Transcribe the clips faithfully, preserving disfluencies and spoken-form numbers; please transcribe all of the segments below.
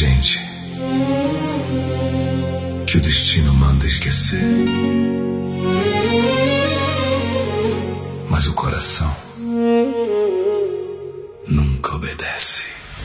gente que o destino manda esquecer, mas o coração nunca obedece.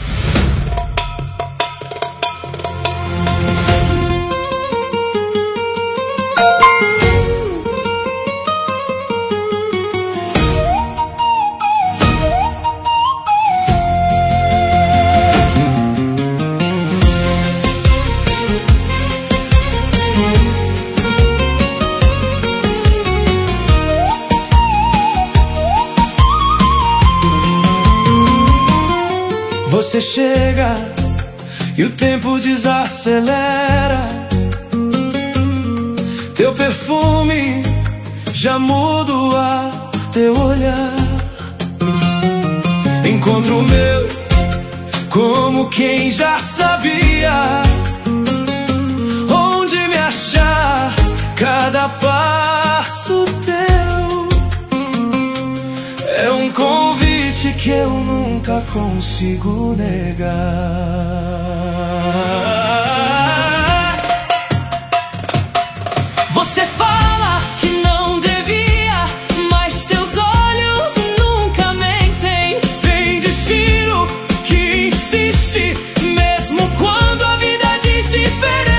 Você chega e o tempo desacelera. Teu perfume já muda o ar, teu olhar encontra o meu como quem já sabia onde me achar. Cada passo teu é um convite que eu nunca consigo negar. Você fala que não devia, mas teus olhos nunca mentem. Tem destino que insiste, mesmo quando a vida diz diferente.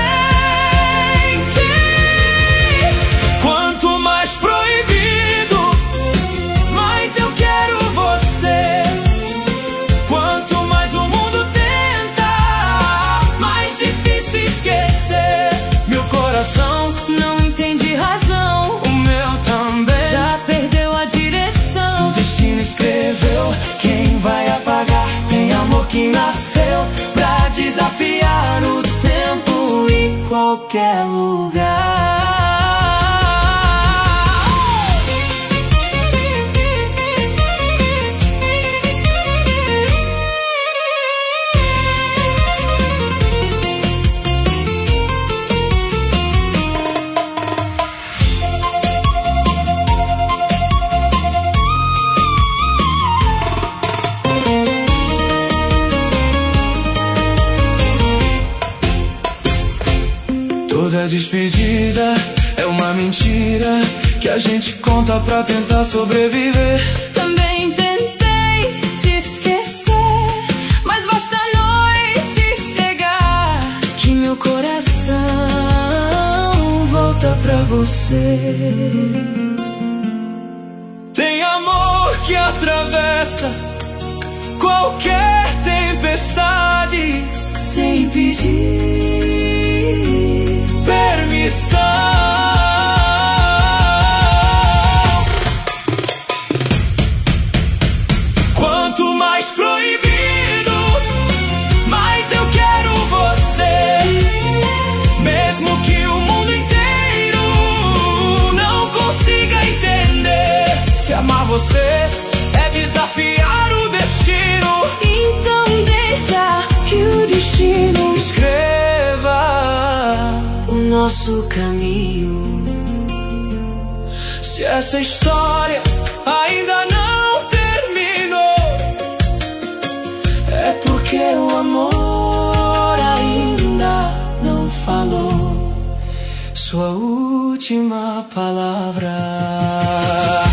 Quanto mais proibido, mais eu quero você. Quanto mais o mundo tenta, mais difícil esquecer. Meu coração Não entende razão, o meu também já perdeu a direção. o destino escreveu, quem vai apagar? Tem amor que nasceu pra desafiar o tempo e qualquer lugar. Toda despedida é uma mentira que a gente conta pra tentar sobreviver. Também tentei te esquecer, mas basta a noite chegar que meu coração volta pra você. Tem amor que atravessa qualquer tempestade Sem pedir permissão. Quanto mais proibido, mais eu quero você. Mesmo que o mundo inteiro não consiga entender. Se amar você é desafiar o destino, Então deixa que o destino escreva o nosso caminho. se essa história ainda não terminou. É porque o amor ainda não falou sua última palavra.